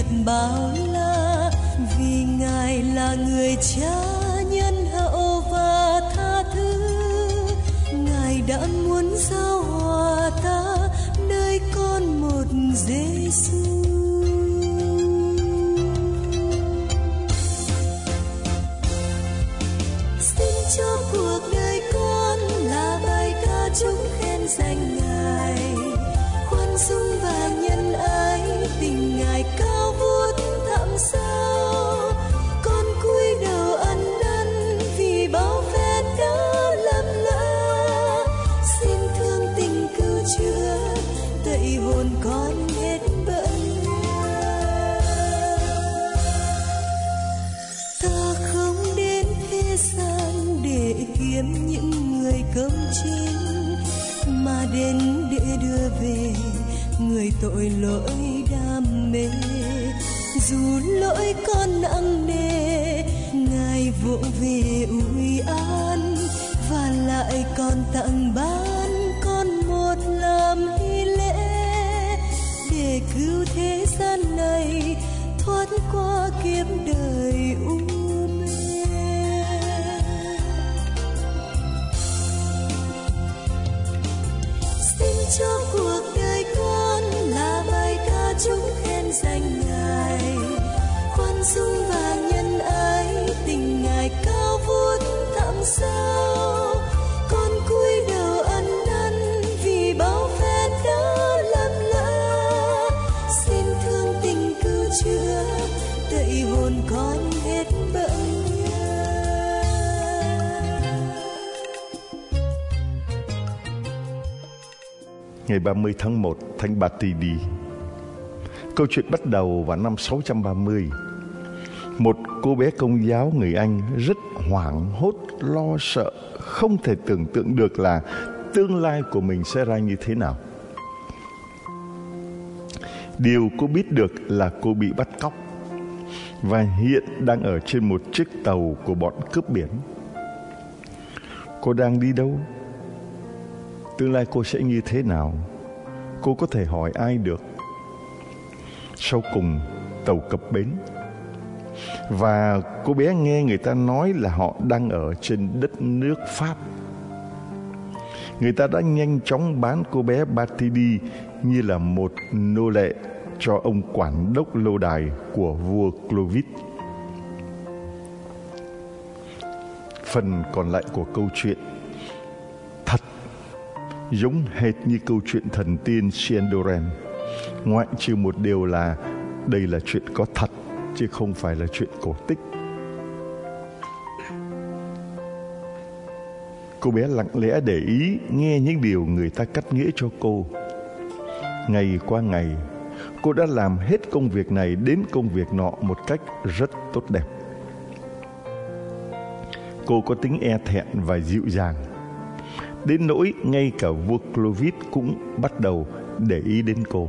thật bao la, vì Ngài là người cha nhân hậu và tha thứ. Ngài đã muốn giao hòa ta nơi con một Giêsu. Xin cho cuộc đời con là bài ca chúc khen danh Ngài, khoan dung và nhân ái, tình Ngài cao vút thẳm sao. Con cúi đầu ăn năn vì bao phen đã lầm lỡ, xin thương tình cứu chữa tẩy hồn con hết bận nhớ. Ta không đến thế gian để kiếm những người công chính, mà đến để đưa về người tội lỗi đam mê. Dù lỗi con nặng nề, Ngài vỗ về ủi an, và lại còn tặng ban con một làm hy lễ, để cứu thế gian này thoát qua kiếp đời u mê. Xin cho cuộc đời con là bài ca chúc khen danh Ngài, khoan dung và nhân ái, tình Ngài cao vút thẳm sao. Con cúi đầu ăn năn vì bao phen đã lầm lỡ, xin thương tình cứu chữa tẩy hồn con hết bận nhớ. Ngày 30 tháng 1, Thánh Ba-ti-đi. Câu chuyện bắt đầu vào năm 630. Một cô bé Công giáo người Anh rất hoảng hốt, lo sợ, không thể tưởng tượng được là tương lai của mình sẽ ra như thế nào. Điều cô biết được là cô bị bắt cóc và hiện đang ở trên một chiếc tàu của bọn cướp biển. Cô đang đi đâu? Tương lai cô sẽ như thế nào? Cô có thể hỏi ai được? Sau cùng tàu cập bến, và cô bé nghe người ta nói là họ đang ở trên đất nước Pháp. Người ta đã nhanh chóng bán cô bé Ba-ti-đi như là một nô lệ cho ông quản đốc lâu đài của vua Clovis. Phần còn lại của câu chuyện thật giống hệt như câu chuyện thần tiên Siendoren, ngoại trừ một điều là đây là chuyện có thật chứ không phải là chuyện cổ tích. Cô bé lặng lẽ để ý nghe những điều người ta cắt nghĩa cho cô. Ngày qua ngày, cô đã làm hết công việc này đến công việc nọ một cách rất tốt đẹp. Cô có tính e thẹn và dịu dàng, đến nỗi ngay cả vua Clovis cũng bắt đầu để ý đến cô.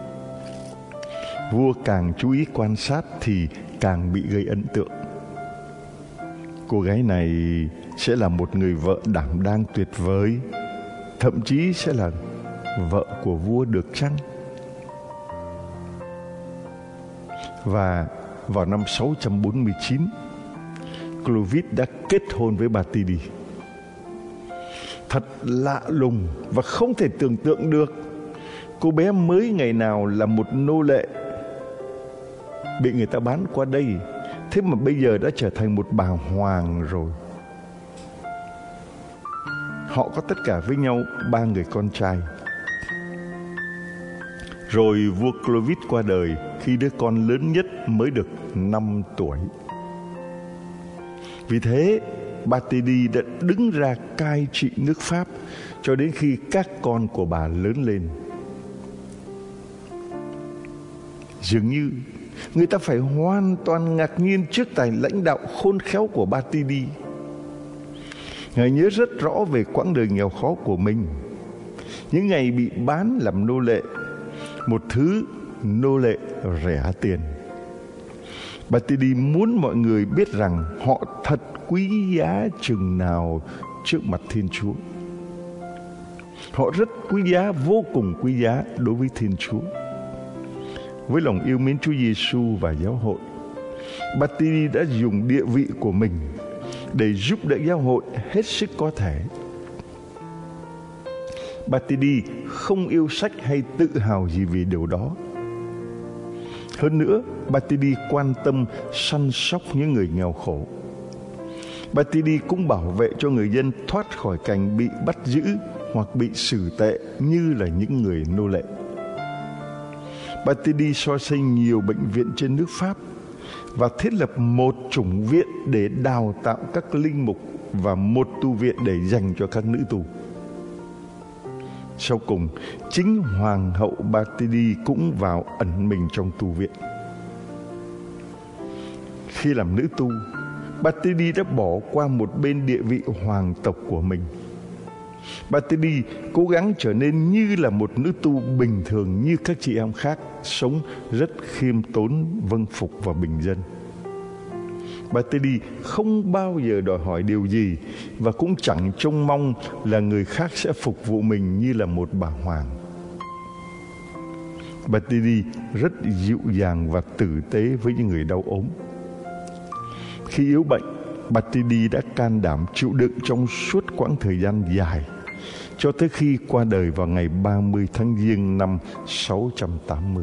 Vua càng chú ý quan sát thì càng bị gây ấn tượng. Cô gái này sẽ là một người vợ đảm đang tuyệt vời, thậm chí sẽ là vợ của vua được chăng? Và vào năm 649, Clovis đã kết hôn với Ba-ti-đi. Thật lạ lùng và không thể tưởng tượng được, cô bé mới ngày nào là một nô lệ bị người ta bán qua đây, thế mà bây giờ đã trở thành một bà hoàng rồi. Họ có tất cả với nhau 3 người con trai. Rồi vua Clovis qua đời khi đứa con lớn nhất mới được 5 tuổi. Vì thế Ba-ti-đi đã đứng ra cai trị nước Pháp cho đến khi các con của bà lớn lên. Dường như người ta phải hoàn toàn ngạc nhiên trước tài lãnh đạo khôn khéo của Ba-ti-đi. Ngài nhớ rất rõ về quãng đời nghèo khó của mình, những ngày bị bán làm nô lệ, một thứ nô lệ rẻ tiền. Ba-ti-đi muốn mọi người biết rằng họ thật quý giá chừng nào trước mặt Thiên Chúa. Họ rất quý giá, vô cùng quý giá đối với Thiên Chúa. với lòng yêu mến Chúa Giêsu và giáo hội. Batidi đã dùng địa vị của mình để giúp đỡ giáo hội hết sức có thể. Batidi không yêu sách hay tự hào gì vì điều đó. Hơn nữa, Batidi quan tâm săn sóc những người nghèo khổ. Batidi cũng bảo vệ cho người dân thoát khỏi cảnh bị bắt giữ hoặc bị xử tệ như là những người nô lệ. Batidi so xây nhiều bệnh viện trên nước Pháp và thiết lập một chủng viện để đào tạo các linh mục và một tu viện để dành cho các nữ tù. Sau cùng, chính Hoàng hậu Batidi cũng vào ẩn mình trong tu viện. Khi làm nữ tu, Batidi đã bỏ qua một bên địa vị hoàng tộc của mình. Batidi cố gắng trở nên như là một nữ tu bình thường như các chị em khác, sống rất khiêm tốn, vâng phục và bình dân. Batidi không bao giờ đòi hỏi điều gì và cũng chẳng trông mong là người khác sẽ phục vụ mình như là một bà hoàng. Batidi rất dịu dàng và tử tế với những người đau ốm. Khi yếu bệnh, Batidi đã can đảm chịu đựng trong suốt quãng thời gian dài, cho tới khi qua đời vào ngày 30 tháng Giêng năm 680.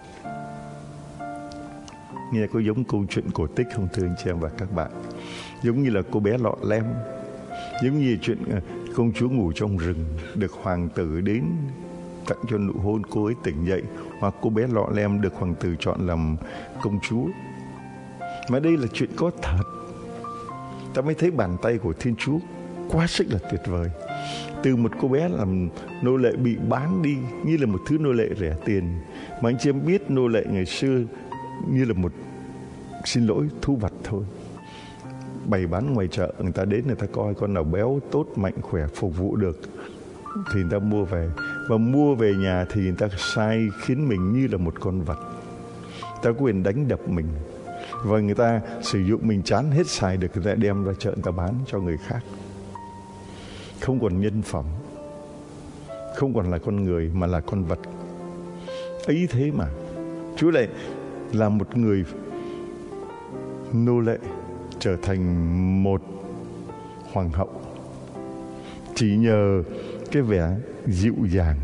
Nghe có giống câu chuyện cổ tích không thưa anh chị em và các bạn? Giống như là cô bé lọ lem, giống như chuyện công chúa ngủ trong rừng, được hoàng tử đến tặng cho nụ hôn, cô ấy tỉnh dậy, hoặc cô bé lọ lem được hoàng tử chọn làm công chúa. Mà đây là chuyện có thật. Ta mới thấy bàn tay của Thiên Chúa quá sức là tuyệt vời. Từ một cô bé làm nô lệ bị bán đi như là một thứ nô lệ rẻ tiền, mà anh chị em biết nô lệ ngày xưa như là một, xin lỗi, thú vật thôi. Bày bán ngoài chợ, người ta đến người ta coi con nào béo, tốt, mạnh, khỏe, phục vụ được thì người ta mua về. Và mua về nhà thì người ta sai khiến mình như là một con vật. Ta có quyền đánh đập mình. Và người ta sử dụng mình chán hết xài được, người ta đem ra chợ người ta bán cho người khác. Không còn nhân phẩm, không còn là con người mà là con vật. Ấy thế mà Chúa lại là một người nô lệ trở thành một hoàng hậu chỉ nhờ cái vẻ dịu dàng,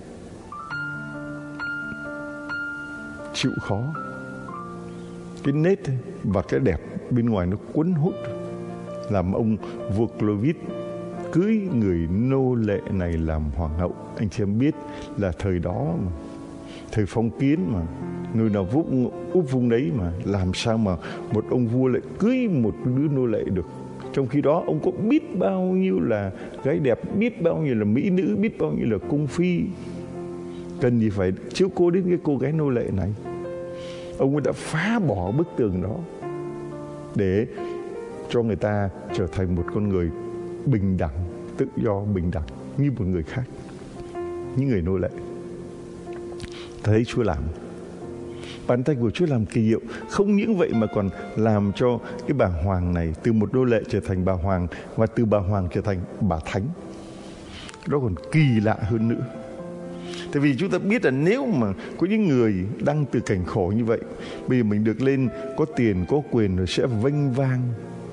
chịu khó, cái nết và cái đẹp bên ngoài nó cuốn hút, làm ông vua Clovis cưới người nô lệ này làm hoàng hậu. Anh chị em biết là thời đó mà, thời phong kiến mà, người nào úp vung đấy mà, làm sao mà một ông vua lại cưới một đứa nô lệ được. Trong khi đó ông có biết bao nhiêu là gái đẹp, biết bao nhiêu là mỹ nữ, biết bao nhiêu là cung phi, cần gì phải chiếu cố đến cái cô gái nô lệ này. Ông ấy đã phá bỏ bức tường đó để cho người ta trở thành một con người bình đẳng, tự do, bình đẳng như một người khác, những người nô lệ. Thấy Chúa làm, bàn tay của Chúa làm kỳ diệu. Không những vậy mà còn làm cho cái bà hoàng này từ một nô lệ trở thành bà hoàng, và từ bà hoàng trở thành bà thánh. Đó còn kỳ lạ hơn nữa. Tại vì chúng ta biết là nếu mà có những người đang từ cảnh khổ như vậy, bây giờ mình được lên có tiền, có quyền rồi sẽ vênh vang,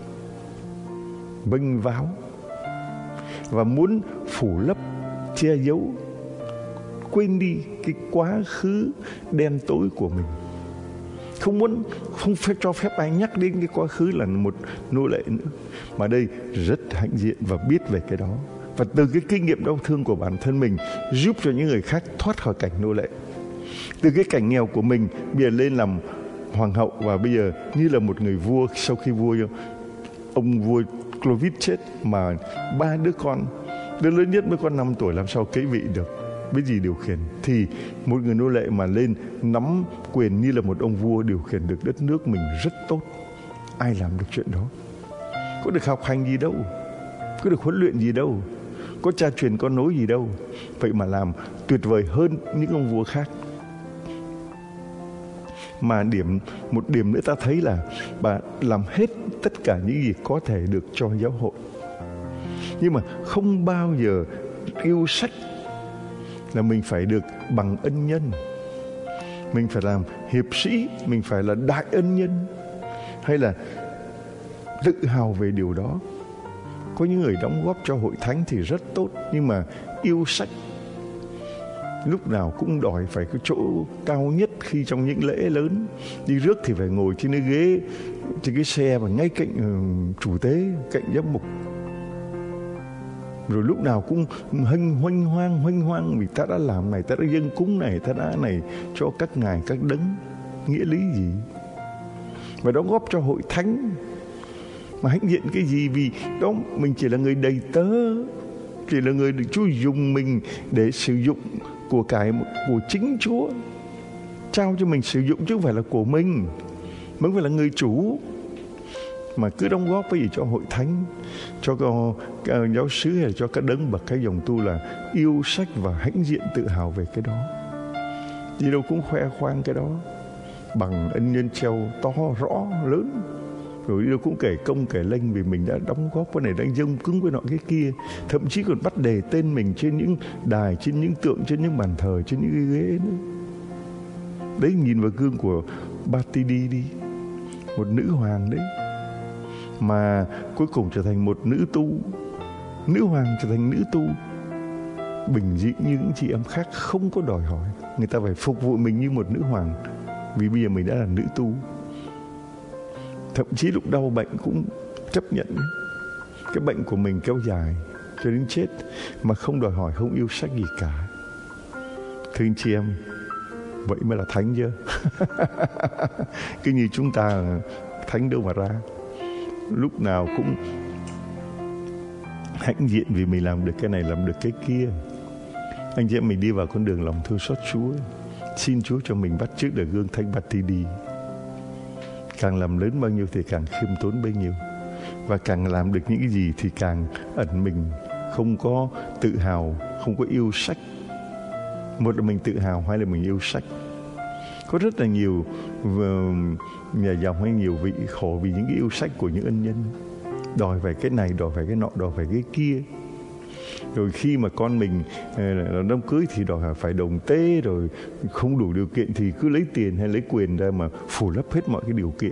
vênh váo và muốn phủ lấp, che giấu, quên đi cái quá khứ đen tối của mình. Không cho phép ai nhắc đến cái quá khứ là một nô lệ nữa. Mà đây rất hãnh diện và biết về cái đó. Và từ cái kinh nghiệm đau thương của bản thân mình giúp cho những người khác thoát khỏi cảnh nô lệ. Từ cái cảnh nghèo của mình bây giờ lên làm hoàng hậu, và bây giờ như là một người vua. Sau khi ông vua Clovis chết mà 3 đứa con, đứa lớn nhất mới có 5 tuổi, làm sao kế vị được, biết gì điều khiển. Thì một người nô lệ mà lên nắm quyền như là một ông vua, điều khiển được đất nước mình rất tốt. Ai làm được chuyện đó? Có được học hành gì đâu, có được huấn luyện gì đâu, có cha truyền con nối gì đâu. Vậy mà làm tuyệt vời hơn những ông vua khác. Mà một điểm nữa ta thấy là bà làm hết tất cả những gì có thể được cho giáo hội. Nhưng mà không bao giờ yêu sách là mình phải được bằng ân nhân. mình phải làm hiệp sĩ, mình phải là đại ân nhân, hay là tự hào về điều đó. Có những người đóng góp cho hội thánh thì rất tốt, nhưng mà yêu sách, lúc nào cũng đòi phải cái chỗ cao nhất khi trong những lễ lớn. Đi rước thì phải ngồi trên cái ghế, trên cái xe và ngay cạnh chủ tế, cạnh giám mục. Rồi lúc nào cũng hoanh hoang vì ta đã làm này, ta đã dâng cúng này, ta đã này cho các ngài, các đấng. Nghĩa lý gì? Và đóng góp cho hội thánh mà hãnh diện cái gì? Vì đó mình chỉ là người đầy tớ, chỉ là người được Chúa dùng mình để sử dụng của cải của chính Chúa trao cho mình sử dụng, chứ không phải là của mình. Mình phải là người chủ. Mà cứ đóng góp cái gì cho hội thánh, cho giáo xứ hay là cho các đấng bậc cái dòng tu là yêu sách và hãnh diện tự hào về cái đó. Đi đâu cũng khoe khoang cái đó bằng ân nhân treo to rõ lớn. Rồi đi đâu cũng kể công kể lênh vì mình đã đóng góp cái này, đang dâng cứng với nọ cái kia. Thậm chí còn bắt đề tên mình trên những đài, trên những tượng, trên những bàn thờ, trên những cái ghế nữa. Đấy, nhìn vào gương của Batidi đi, một nữ hoàng đấy, mà cuối cùng trở thành một nữ tu. Nữ hoàng trở thành nữ tu, bình dị như những chị em khác, không có đòi hỏi. Người ta phải phục vụ mình như một nữ hoàng, vì bây giờ mình đã là nữ tu. Thậm chí lúc đau bệnh cũng chấp nhận cái bệnh của mình kéo dài cho đến chết, mà không đòi hỏi, không yêu sách gì cả. Thưa anh chị em, vậy mới là thánh chứ. Cứ như chúng ta, thánh đâu mà ra. Lúc nào cũng hãnh diện vì mình làm được cái này, làm được cái kia. Anh chị em mình đi vào con đường lòng thương xót Chúa, xin Chúa cho mình bắt chước được gương Thánh Batidi. Càng làm lớn bao nhiêu thì càng khiêm tốn bấy nhiêu, và càng làm được những cái gì thì càng ẩn mình, không có tự hào, không có yêu sách. Một là mình tự hào, hai là mình yêu sách. Có rất là nhiều nhà dòng hay nhiều vị khổ vì những cái yêu sách của những ân nhân, đòi về cái này, đòi về cái nọ, đòi về cái kia. Rồi khi mà con mình đám cưới thì đòi phải đồng tế, rồi không đủ điều kiện thì cứ lấy tiền hay lấy quyền ra mà phủ lấp hết mọi cái điều kiện,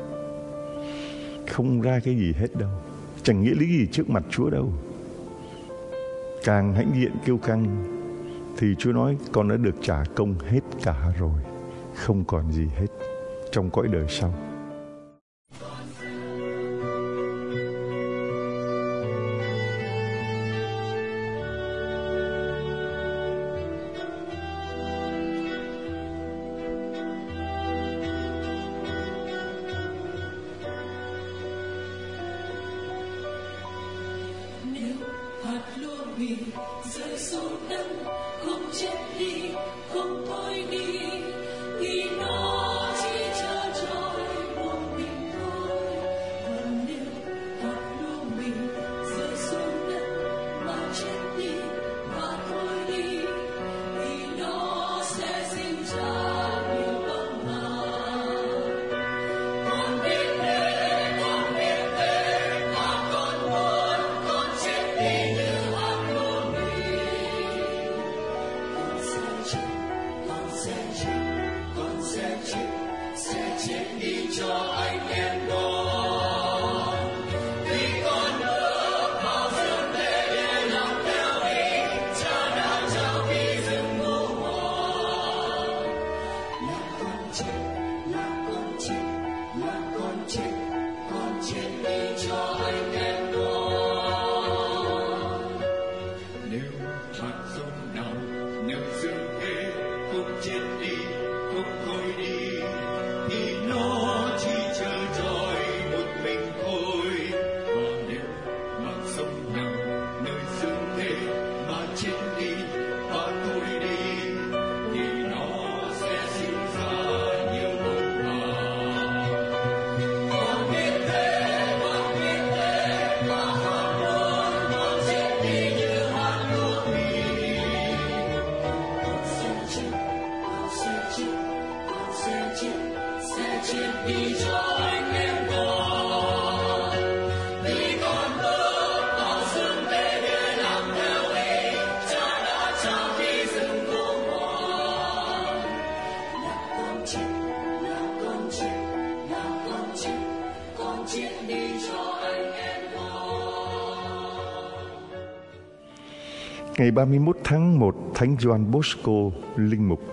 không ra cái gì hết đâu, chẳng nghĩa lý gì trước mặt Chúa đâu. Càng hãnh diện kiêu căng thì Chúa nói con đã được trả công hết cả rồi, không còn gì hết trong cõi đời sau. chuyện đi cho anh em Ngày 31 tháng 1, Thánh Gioan Bosco, linh mục.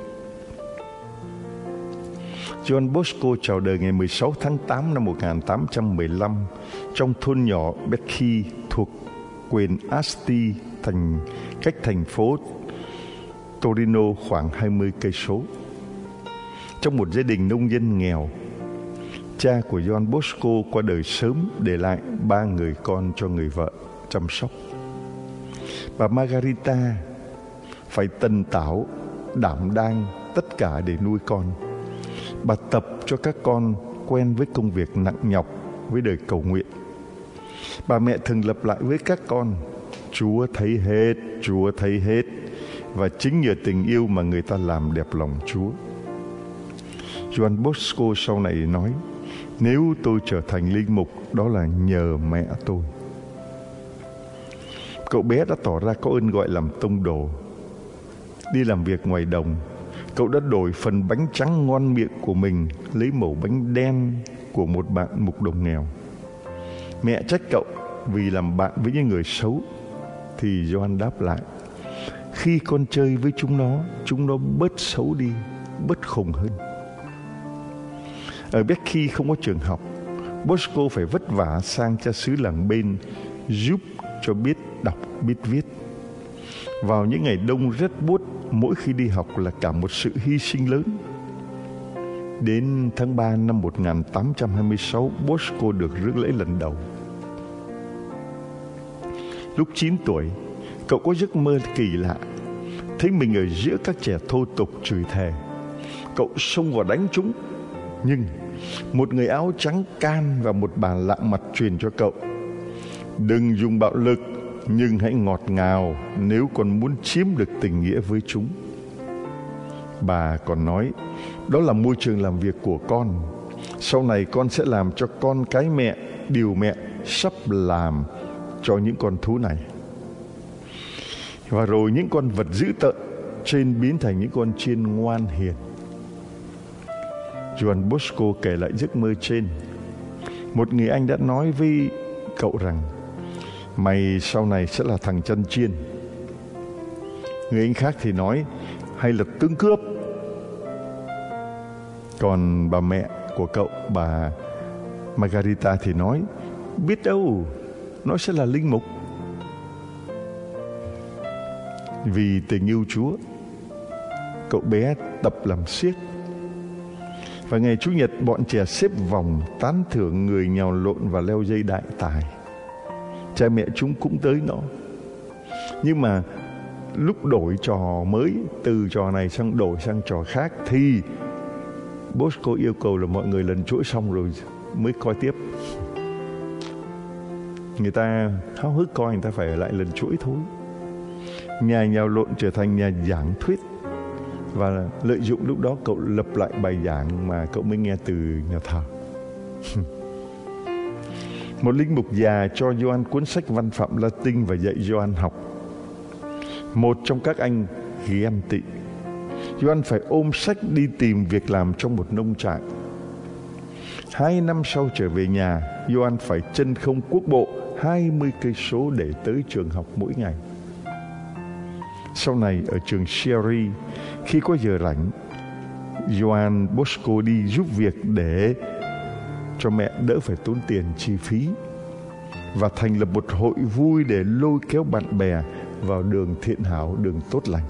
Gioan Bosco chào đời ngày 16 tháng 8 năm 1815 trong thôn nhỏ Becchi thuộc quyền Asti, cách thành phố Torino khoảng 20 cây số. Trong một gia đình nông dân nghèo, cha của Gioan Bosco qua đời sớm, để lại 3 người con cho người vợ chăm sóc. Bà Margarita phải tần tảo, đảm đang tất cả để nuôi con. Bà tập cho các con quen với công việc nặng nhọc, với đời cầu nguyện. Bà mẹ thường lặp lại với các con: Chúa thấy hết, Chúa thấy hết. Và chính nhờ tình yêu mà người ta làm đẹp lòng Chúa. Gioan Bosco sau này nói: nếu tôi trở thành linh mục, đó là nhờ mẹ tôi. Cậu bé đã tỏ ra có ơn gọi làm tông đồ. Đi làm việc ngoài đồng, cậu đã đổi phần bánh trắng ngon miệng của mình lấy mẩu bánh đen của một bạn mục đồng nghèo. Mẹ trách cậu vì làm bạn với những người xấu, thì Gioan đáp lại: khi con chơi với chúng nó bớt xấu đi, bớt khùng hơn. Ở Becchi không có trường học, Bosco phải vất vả sang cha xứ làng bên giúp cho biết đọc biết viết. Vào những ngày đông rất buốt, mỗi khi đi học là cả một sự hy sinh lớn. Đến tháng 3 năm 1826, Bosco được rước lễ lần đầu. Lúc 9 tuổi, cậu có giấc mơ kỳ lạ, thấy mình ở giữa các trẻ thô tục chửi thề. Cậu xông vào đánh chúng, nhưng một người áo trắng can và một bà lạ mặt truyền cho cậu: đừng dùng bạo lực, nhưng hãy ngọt ngào nếu con muốn chiếm được tình nghĩa với chúng. Bà còn nói: đó là môi trường làm việc của con. Sau này con sẽ làm cho con cái mẹ điều mẹ sắp làm cho những con thú này. Và rồi những con vật dữ tợn trên biến thành những con chiên ngoan hiền. Gioan Bosco kể lại giấc mơ trên. Một người anh đã nói với cậu rằng: mày sau này sẽ là thằng chân chiên. Người anh khác thì nói: hay là tướng cướp. Còn bà mẹ của cậu, bà Margarita thì nói: biết đâu, nó sẽ là linh mục. Vì tình yêu Chúa, cậu bé tập làm xiếc. Và ngày Chủ nhật, bọn trẻ xếp vòng tán thưởng người nhào lộn và leo dây đại tài. Cha mẹ chúng cũng tới nó. Nhưng mà lúc đổi trò mới, từ trò này sang đổi sang trò khác, thì Bosco yêu cầu là mọi người lần chuỗi xong rồi mới coi tiếp. Người ta háo hức coi, người ta phải ở lại lần chuỗi thôi. Nhà nhào lộn trở thành nhà giảng thuyết. Và lợi dụng lúc đó cậu lập lại bài giảng mà cậu mới nghe từ nhà thờ. Một linh mục già cho Gioan cuốn sách văn phạm Latin và dạy Gioan học. Một trong các anh ghen tị. Gioan phải ôm sách đi tìm việc làm trong một nông trại. 2 năm sau trở về nhà, Gioan phải chân không cuốc bộ 20 cây số để tới trường học mỗi ngày. Sau này ở trường Chieri, khi có giờ rảnh, Gioan Bosco đi giúp việc để cho mẹ đỡ phải tốn tiền chi phí, và thành lập một hội vui để lôi kéo bạn bè vào đường thiện hảo, đường tốt lành.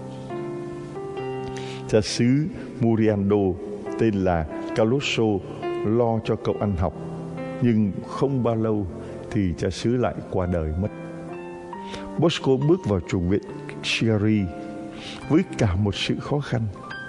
Cha xứ Muriando tên là Calosso lo cho cậu ăn học, nhưng không bao lâu thì cha xứ lại qua đời mất. Bosco bước vào chùa viện Chieri với cả một sự khó khăn.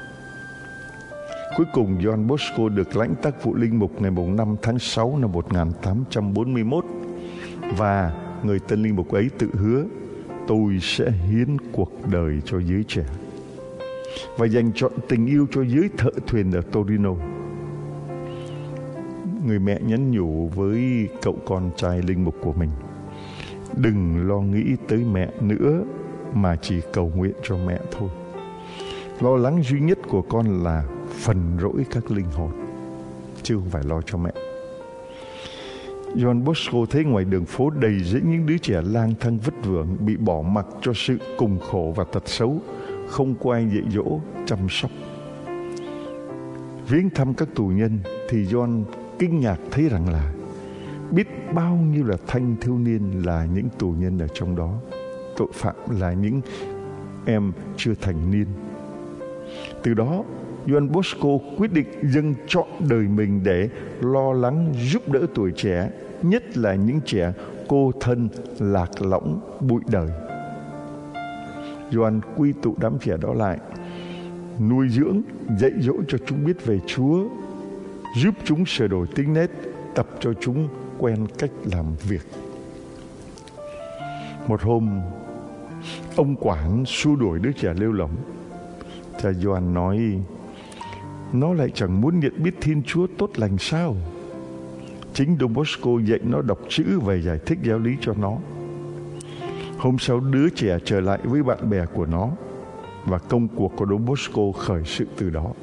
Cuối cùng Gioan Bosco được lãnh tác vụ linh mục ngày 5 tháng 6 năm 1841, và người tân linh mục ấy tự hứa: tôi sẽ hiến cuộc đời cho giới trẻ, và dành trọn tình yêu cho giới thợ thuyền ở Torino. Người mẹ nhắn nhủ với cậu con trai linh mục của mình: đừng lo nghĩ tới mẹ nữa, mà chỉ cầu nguyện cho mẹ thôi. Lo lắng duy nhất của con là phần rỗi các linh hồn, chứ không phải lo cho mẹ. John Bosco thấy ngoài đường phố đầy rẫy những đứa trẻ lang thang vất vưởng, bị bỏ mặc cho sự cùng khổ và tật xấu, không có ai dạy dỗ, chăm sóc. Viếng thăm các tù nhân thì John kinh ngạc thấy rằng là biết bao nhiêu là thanh thiếu niên là những tù nhân ở trong đó, tội phạm là những em chưa thành niên. Từ đó John Bosco quyết định dâng trọn đời mình để lo lắng giúp đỡ tuổi trẻ, nhất là những trẻ cô thân lạc lõng bụi đời. John quy tụ đám trẻ đó lại, nuôi dưỡng, dạy dỗ cho chúng biết về Chúa, giúp chúng sửa đổi tính nết, tập cho chúng quen cách làm việc. Một hôm, ông quản xua đuổi đứa trẻ lêu lỏng. Cha John nói, nó lại chẳng muốn nhận biết Thiên Chúa tốt lành sao? Chính Don Bosco dạy nó đọc chữ và giải thích giáo lý cho nó. Hôm sau, đứa trẻ trở lại với bạn bè của nó, và công cuộc của Don Bosco khởi sự từ đó.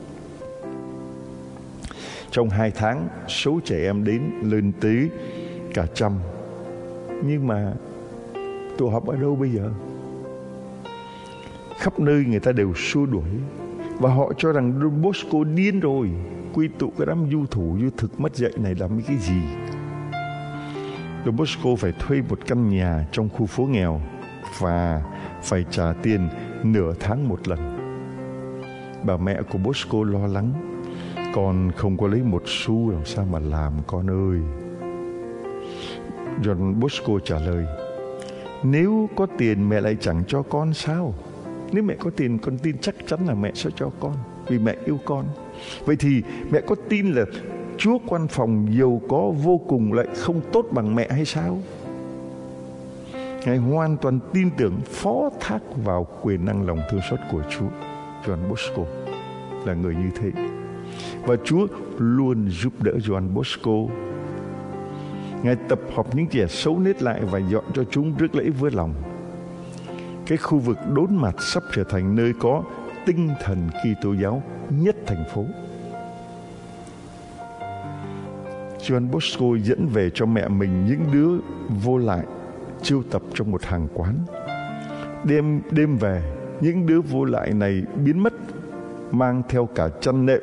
Trong 2 tháng, số trẻ em đến lên tới cả 100. Nhưng mà tụ họp ở đâu bây giờ? Khắp nơi người ta đều xua đuổi, và họ cho rằng Don Bosco điên rồi, quy tụ cái đám du thủ du thực mất dạy này làm cái gì. Don Bosco phải thuê một căn nhà trong khu phố nghèo và phải trả tiền nửa tháng một lần. Bà mẹ của Bosco lo lắng, con không có lấy một xu làm sao mà làm con ơi. John Bosco trả lời, nếu có tiền mẹ lại chẳng cho con sao? Nếu mẹ có tiền, con tin chắc chắn là mẹ sẽ cho con, vì mẹ yêu con. Vậy thì mẹ có tin là Chúa quan phòng giàu có vô cùng lại không tốt bằng mẹ hay sao? Ngài hoàn toàn tin tưởng, phó thác vào quyền năng lòng thương xót của Chúa. John Bosco là người như thế, và Chúa luôn giúp đỡ John Bosco. Ngài tập hợp những trẻ xấu nết lại và dọn cho chúng rước lễ vừa lòng. Cái khu vực Đốn Mặt sắp trở thành nơi có tinh thần Kitô giáo nhất thành phố. John Bosco dẫn về cho mẹ mình những đứa vô lại chiêu tập trong một hàng quán. Đêm về, những đứa vô lại này biến mất, mang theo cả chăn nệm.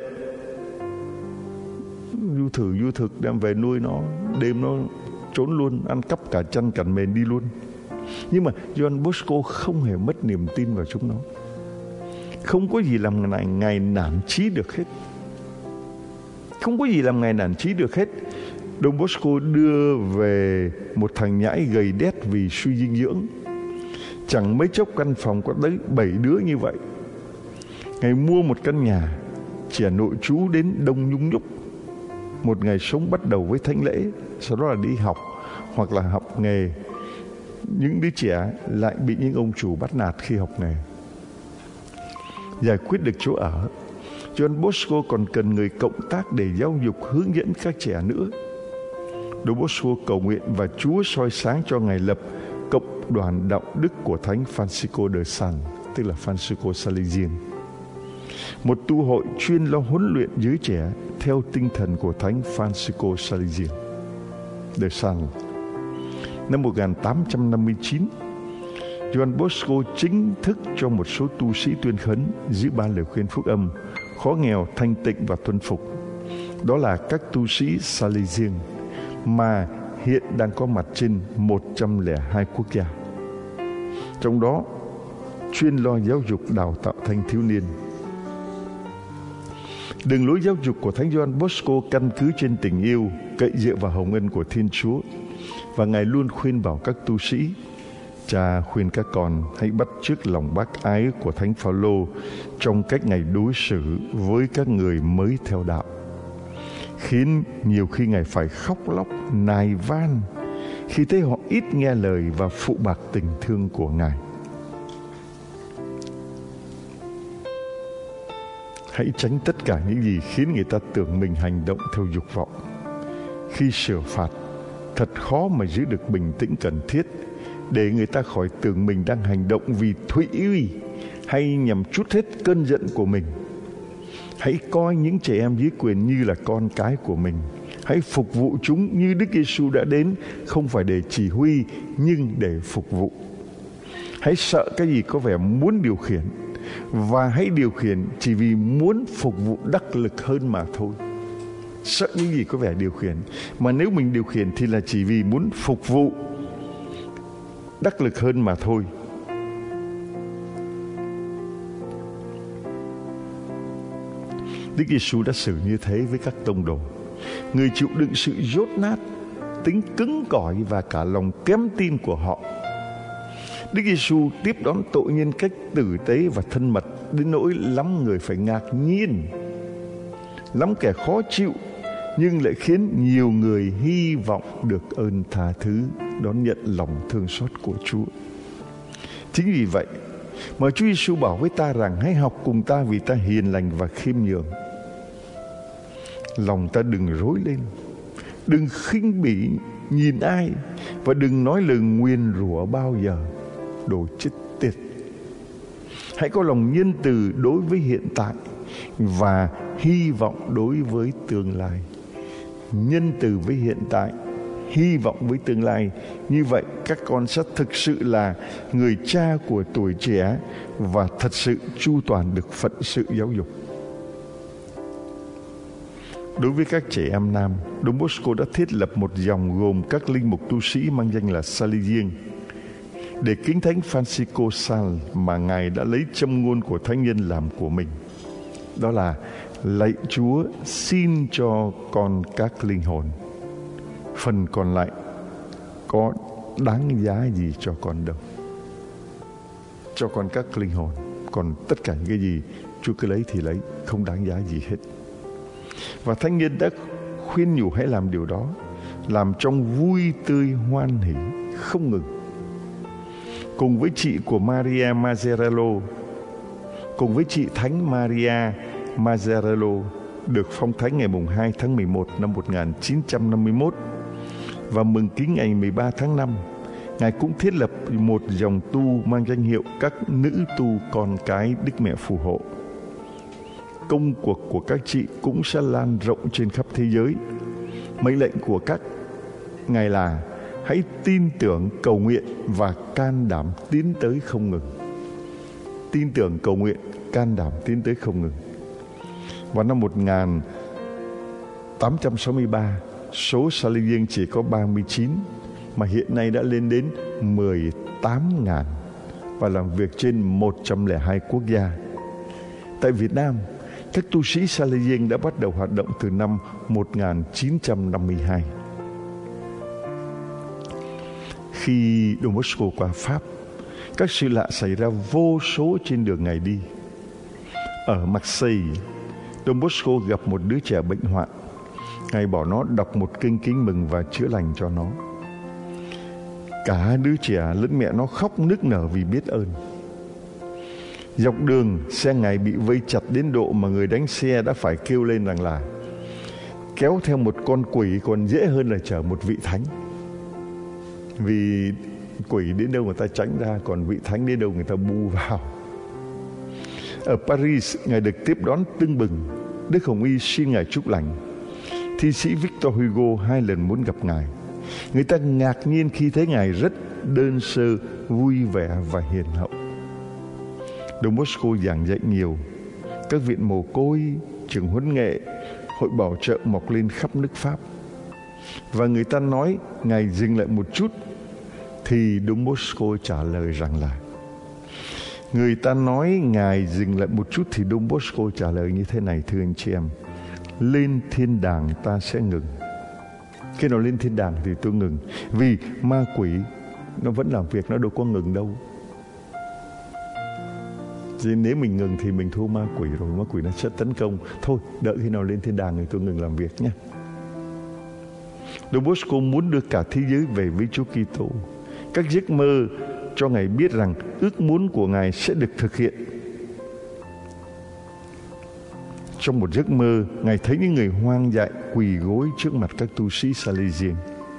Du thực đem về nuôi nó, đêm nó trốn luôn, ăn cắp cả chăn cả mền đi luôn. Nhưng mà John Bosco không hề mất niềm tin vào chúng nó. Không có gì làm Ngài nản chí được hết. Không có gì làm Ngài nản chí được hết. Don Bosco đưa về một thằng nhãi gầy đét vì suy dinh dưỡng. Chẳng mấy chốc căn phòng có tới 7 đứa như vậy. Ngài mua một căn nhà, trẻ nội trú đến đông nhung nhúc. Một ngày sống bắt đầu với thánh lễ, sau đó là đi học hoặc là học nghề. Những đứa trẻ lại bị những ông chủ bắt nạt khi học nghề. Giải quyết được chỗ ở, John Bosco còn cần người cộng tác để giáo dục hướng dẫn các trẻ nữa. Don Bosco cầu nguyện và Chúa soi sáng cho Ngài lập Cộng đoàn Đạo đức của Thánh Francisco de Sales, tức là Francisco Salesian, một tu hội chuyên lo huấn luyện giới trẻ theo tinh thần của Thánh Francisco Salesian de Sales. Năm 1859, John Bosco chính thức cho một số tu sĩ tuyên khấn giữ 3 lời khuyên phúc âm: khó nghèo, thanh tịnh và tuân phục. Đó là các tu sĩ Salesian mà hiện đang có mặt trên 102 quốc gia. Trong đó, chuyên lo giáo dục đào tạo thanh thiếu niên. Đường lối giáo dục của Thánh John Bosco căn cứ trên tình yêu, cậy dựa vào hồng ân của Thiên Chúa. Và Ngài luôn khuyên bảo các tu sĩ: cha khuyên các con hãy bắt chước lòng bác ái của Thánh Phaolô trong cách Ngài đối xử với các người mới theo đạo, khiến nhiều khi Ngài phải khóc lóc nài van khi thấy họ ít nghe lời và phụ bạc tình thương của Ngài. Hãy tránh tất cả những gì khiến người ta tưởng mình hành động theo dục vọng. Khi sửa phạt, thật khó mà giữ được bình tĩnh cần thiết để người ta khỏi tưởng mình đang hành động vì thụy uy hay nhằm trút hết cơn giận của mình. Hãy coi những trẻ em dưới quyền như là con cái của mình. Hãy phục vụ chúng như Đức Giêsu đã đến, không phải để chỉ huy nhưng để phục vụ. Hãy sợ cái gì có vẻ muốn điều khiển, và hãy điều khiển chỉ vì muốn phục vụ đắc lực hơn mà thôi. Sợ những gì có vẻ điều khiển, mà nếu mình điều khiển thì là chỉ vì muốn phục vụ đắc lực hơn mà thôi. Đức Giêsu đã xử như thế với các tông đồ. Người chịu đựng sự dốt nát, tính cứng cỏi và cả lòng kém tin của họ. Đức Giêsu tiếp đón tội nhân cách tử tế và thân mật đến nỗi lắm người phải ngạc nhiên, lắm kẻ khó chịu, nhưng lại khiến nhiều người hy vọng được ơn tha thứ, đón nhận lòng thương xót của Chúa. Chính vì vậy mà Chúa Giêsu bảo với ta rằng hãy học cùng ta, vì ta hiền lành và khiêm nhường. Lòng ta đừng rối lên, đừng khinh bỉ nhìn ai, và đừng nói lời nguyền rủa bao giờ, đồ chết tiệt. Hãy có lòng nhân từ đối với hiện tại và hy vọng đối với tương lai. Nhân từ với hiện tại, hy vọng với tương lai. Như vậy các con sẽ thực sự là người cha của tuổi trẻ và thật sự chu toàn được phận sự giáo dục. Đối với các trẻ em nam, Don Bosco đã thiết lập một dòng gồm các linh mục tu sĩ mang danh là Salesian để kính thánh Francisco Sales mà Ngài đã lấy châm ngôn của thánh nhân làm của mình. Đó là: lạy Chúa, xin cho con các linh hồn, phần còn lại có đáng giá gì cho con đâu. Cho con các linh hồn, còn tất cả những cái gì Chúa cứ lấy thì lấy, không đáng giá gì hết. Và thánh nhân đã khuyên nhủ hãy làm điều đó, làm trong vui tươi hoan hỷ không ngừng. Cùng với chị của Maria Mazzarello, cùng với chị Thánh Maria Mazzarello được phong thánh ngày 2 tháng 11 năm 1951 và mừng kính ngày 13 tháng 5, Ngài cũng thiết lập một dòng tu mang danh hiệu các nữ tu con cái Đức Mẹ Phù Hộ. Công cuộc của các chị cũng sẽ lan rộng trên khắp thế giới. Mệnh lệnh của các ngài là hãy tin tưởng, cầu nguyện và can đảm tiến tới không ngừng. Tin tưởng, cầu nguyện, can đảm tiến tới không ngừng. Vào năm 1863, số Salesian chỉ có 39, mà hiện nay đã lên đến 18.000 và làm việc trên 102 quốc gia. Tại Việt Nam, các tu sĩ Salesian đã bắt đầu hoạt động từ năm 1952. Khi Don Bosco qua Pháp, các sự lạ xảy ra vô số trên đường Ngài đi. Ở Marseille, Don Bosco gặp một đứa trẻ bệnh hoạn. Ngài bảo nó đọc một kinh kính mừng và chữa lành cho nó. Cả đứa trẻ lẫn mẹ nó khóc nức nở vì biết ơn. Dọc đường, xe Ngài bị vây chặt đến độ mà người đánh xe đã phải kêu lên rằng là kéo theo một con quỷ còn dễ hơn là chở một vị thánh. Vì quỷ đến đâu người ta tránh ra, còn vị thánh đến đâu người ta bu vào. Ở Paris, Ngài được tiếp đón tưng bừng. Đức Hồng Y xin Ngài chúc lành. Thi sĩ Victor Hugo 2 lần muốn gặp Ngài. Người ta ngạc nhiên khi thấy Ngài rất đơn sơ, vui vẻ và hiền hậu. Don Bosco giảng dạy nhiều. Các viện mồ côi, trường huấn nghệ, hội bảo trợ mọc lên khắp nước Pháp. Và người ta nói Ngài dừng lại một chút, thì Don Bosco trả lời rằng là người ta nói Ngài dừng lại một chút, thì Don Bosco trả lời như thế này: thưa anh chị em, lên thiên đàng ta sẽ ngừng. Khi nào lên thiên đàng thì tôi ngừng, vì ma quỷ nó vẫn làm việc, nó đâu có ngừng đâu. Chứ nếu mình ngừng thì mình thua ma quỷ rồi, ma quỷ nó sẽ tấn công. Thôi đợi khi nào lên thiên đàng thì tôi ngừng làm việc nhé. Don Bosco muốn đưa cả thế giới về với Chúa Kitô. Các giấc mơ cho Ngài biết rằng ước muốn của Ngài sẽ được thực hiện. Trong một giấc mơ, Ngài thấy những người hoang dại quỳ gối trước mặt các tu sĩ Salesian.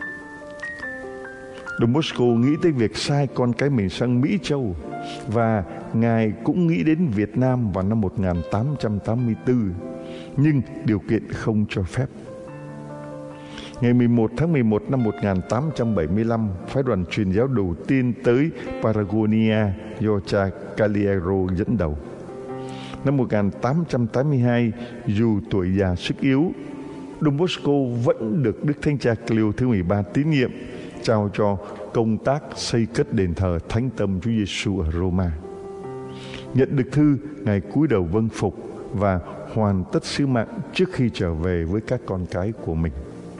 Don Bosco nghĩ tới việc sai con cái mình sang Mỹ Châu, và Ngài cũng nghĩ đến Việt Nam vào năm 1884, nhưng điều kiện không cho phép. Ngày 11 tháng 11 năm 1875, phái đoàn truyền giáo đầu tiên tới Patagonia do cha Caliero dẫn đầu. Năm 1882, dù tuổi già sức yếu, Don Bosco vẫn được Đức Thánh Cha Cleo thứ 13 tín nhiệm trao cho công tác xây cất đền thờ Thánh Tâm Chúa Giêsu ở Roma. Nhận được thư, Ngài cúi đầu vâng phục và hoàn tất sứ mạng trước khi trở về với các con cái của mình.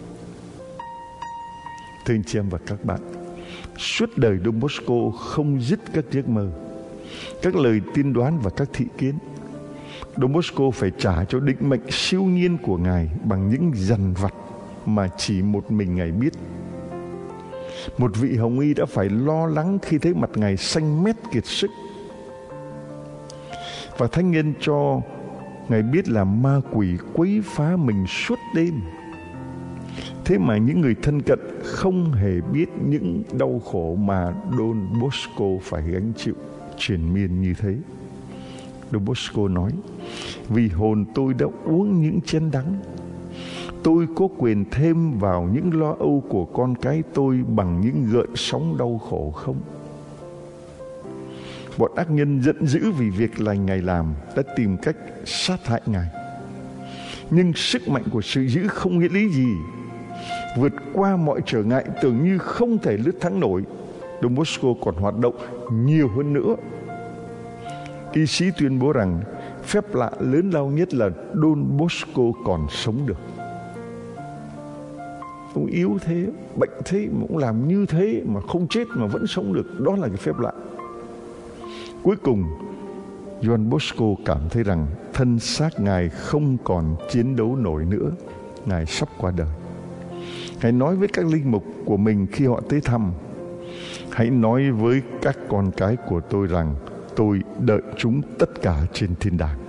Thưa anh chị em và các bạn, suốt đời Don Bosco không dứt các giấc mơ, các lời tiên đoán và các thị kiến. Don Bosco phải trả cho định mệnh siêu nhiên của Ngài bằng những dằn vặt mà chỉ một mình Ngài biết. Một vị hồng y đã phải lo lắng khi thấy mặt Ngài xanh mét kiệt sức, và thánh nhân cho Ngài biết là ma quỷ quấy phá mình suốt đêm. Thế mà những người thân cận không hề biết những đau khổ mà Don Bosco phải gánh chịu triền miên như thế. Don Bosco nói: vì hồn tôi đã uống những chén đắng, tôi có quyền thêm vào những lo âu của con cái tôi bằng những gợn sóng đau khổ không? Bọn ác nhân giận dữ vì việc lành Ngài làm đã tìm cách sát hại Ngài. Nhưng sức mạnh của sự dữ không nghĩa lý gì. Vượt qua mọi trở ngại tưởng như không thể lướt thắng nổi, Don Bosco còn hoạt động nhiều hơn nữa. Y sĩ tuyên bố rằng phép lạ lớn lao nhất là Don Bosco còn sống được. Ông yếu thế, bệnh thế mà ông làm như thế mà không chết mà vẫn sống được. Đó là cái phép lạ. Cuối cùng, Don Bosco cảm thấy rằng thân xác Ngài không còn chiến đấu nổi nữa. Ngài sắp qua đời. Hãy nói với các linh mục của mình khi họ tới thăm: hãy nói với các con cái của tôi rằng tôi đợi chúng tất cả trên thiên đàng.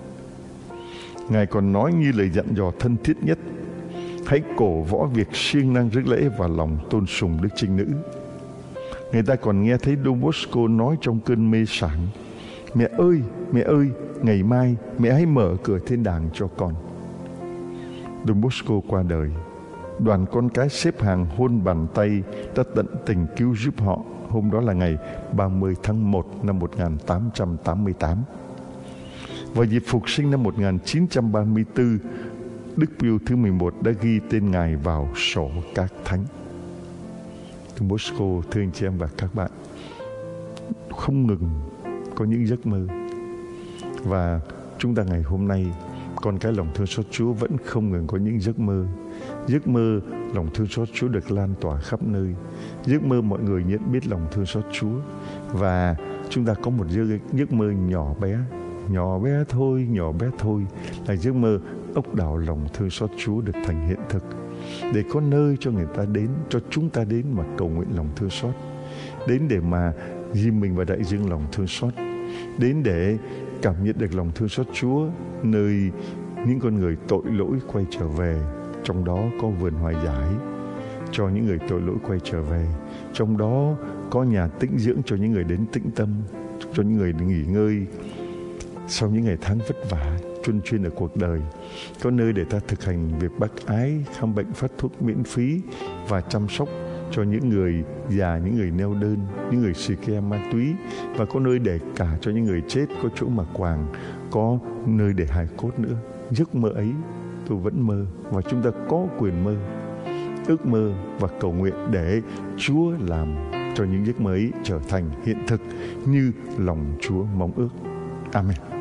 Ngài còn nói như lời dặn dò thân thiết nhất: hãy cổ võ việc siêng năng rước lễ và lòng tôn sùng Đức Trinh Nữ. Người ta còn nghe thấy Don Bosco nói trong cơn mê sảng: mẹ ơi, ngày mai mẹ hãy mở cửa thiên đàng cho con. Don Bosco qua đời. Đoàn con cái xếp hàng hôn bàn tay đã tận tình cứu giúp họ. Hôm đó là ngày 30 tháng 1 năm 1888. Vào dịp phục sinh năm 1934, Đức Pio thứ 11 đã ghi tên Ngài vào sổ các thánh. Don Bosco, thưa anh chị em và các bạn, không ngừng có những giấc mơ. Và chúng ta ngày hôm nay, con cái lòng thương xót Chúa vẫn không ngừng có những giấc mơ. Giấc mơ lòng thương xót Chúa được lan tỏa khắp nơi. Giấc mơ mọi người nhận biết lòng thương xót Chúa. Và chúng ta có một giấc mơ nhỏ bé thôi là giấc mơ ốc đảo lòng thương xót Chúa được thành hiện thực, để có nơi cho người ta đến, cho chúng ta đến mà cầu nguyện lòng thương xót, đến để mà ghim mình và đại dương lòng thương xót, đến để cảm nhận được lòng thương xót Chúa nơi những con người tội lỗi quay trở về. Trong đó có vườn hòa giải cho những người tội lỗi quay trở về. Trong đó có nhà tĩnh dưỡng cho những người đến tĩnh tâm, cho những người nghỉ ngơi sau những ngày tháng vất vả chuyên chuyên ở cuộc đời. Có nơi để ta thực hành việc bác ái, khám bệnh, phát thuốc miễn phí và chăm sóc cho những người già, những người neo đơn, những người xì ke ma túy. Và có nơi để cả cho những người chết, có chỗ mặc quàng, có nơi để hài cốt nữa. Giấc mơ ấy tôi vẫn mơ, và chúng ta có quyền mơ, ước mơ và cầu nguyện để Chúa làm cho những giấc mơ ấy trở thành hiện thực như lòng Chúa mong ước. Amen.